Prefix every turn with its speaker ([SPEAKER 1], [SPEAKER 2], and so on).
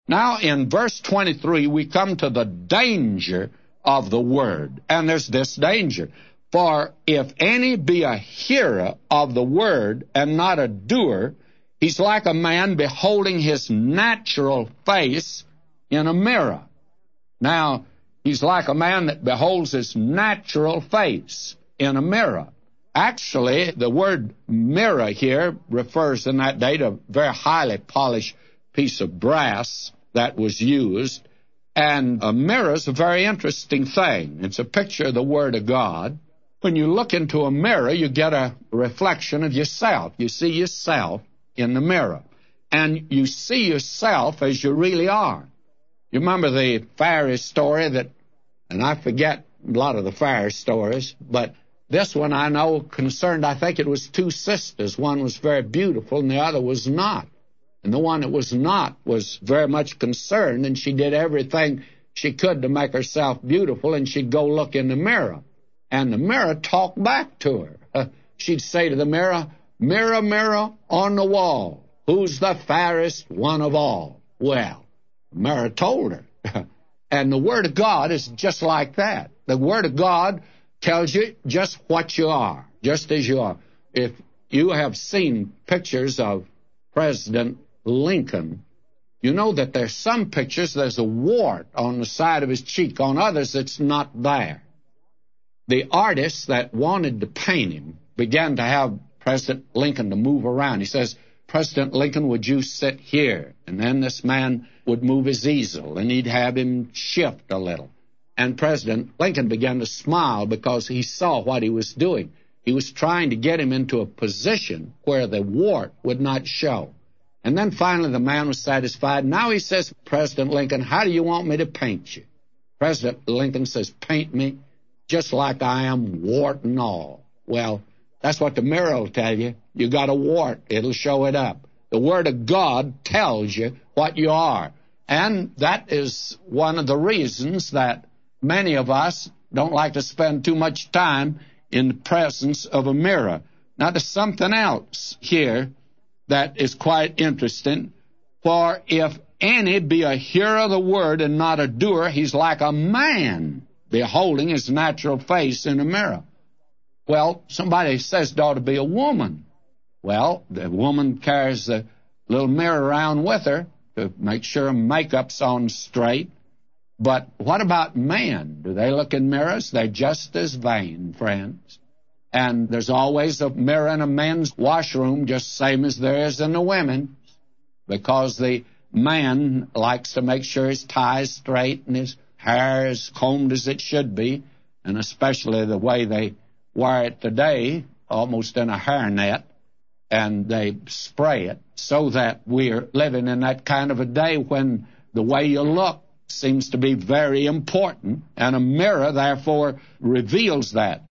[SPEAKER 1] Now, in verse 23, we come to the danger of the word. And there's this danger. For if any be a hearer of the word and not a doer, he's like a man beholding his natural face in a mirror. Now, he's like a man that beholds his natural face in a mirror. Actually, the word mirror here refers in that day to a very highly polished piece of brass that was used. And a mirror is a very interesting thing. It's a picture of the Word of God. When you look into a mirror, you get a reflection of yourself. You see yourself in the mirror. And you see yourself as you really are. You remember the fairy story that, and I forget a lot of the fairy stories, but this one I know concerned, I think it was two sisters. One was very beautiful and the other was not. And the one that was not was very much concerned, and she did everything she could to make herself beautiful, and she'd go look in the mirror. And the mirror talked back to her. She'd say to the mirror, "Mirror, mirror on the wall, who's the fairest one of all?" Well, the mirror told her. And the Word of God is just like that. The Word of God tells you just what you are, just as you are. If you have seen pictures of President Lincoln, you know that there's some pictures, there's a wart on the side of his cheek. On others, it's not there. The artist that wanted to paint him began to have President Lincoln to move around. He says, "President Lincoln, would you sit here?" And then this man would move his easel, and he'd have him shift a little. And President Lincoln began to smile because he saw what he was doing. He was trying to get him into a position where the wart would not show. And then finally the man was satisfied. Now he says, "President Lincoln, how do you want me to paint you?" President Lincoln says, "Paint me just like I am, wart and all." Well, that's what the mirror will tell you. You got a wart. It'll show it up. The Word of God tells you what you are. And that is one of the reasons that many of us don't like to spend too much time in the presence of a mirror. Now, there's something else here that is quite interesting. For if any be a hearer of the word and not a doer, he's like a man beholding his natural face in a mirror. Well, somebody says there ought to be a woman. Well, the woman carries the little mirror around with her to make sure her makeup's on straight. But what about men? Do they look in mirrors? They're just as vain, friends. And there's always a mirror in a men's washroom, just same as there is in the women's, because the man likes to make sure his tie is straight and his hair is combed as it should be, and especially the way they wear it today, almost in a hairnet, and they spray it, so that we're living in that kind of a day when the way you look seems to be very important, and a mirror, therefore, reveals that.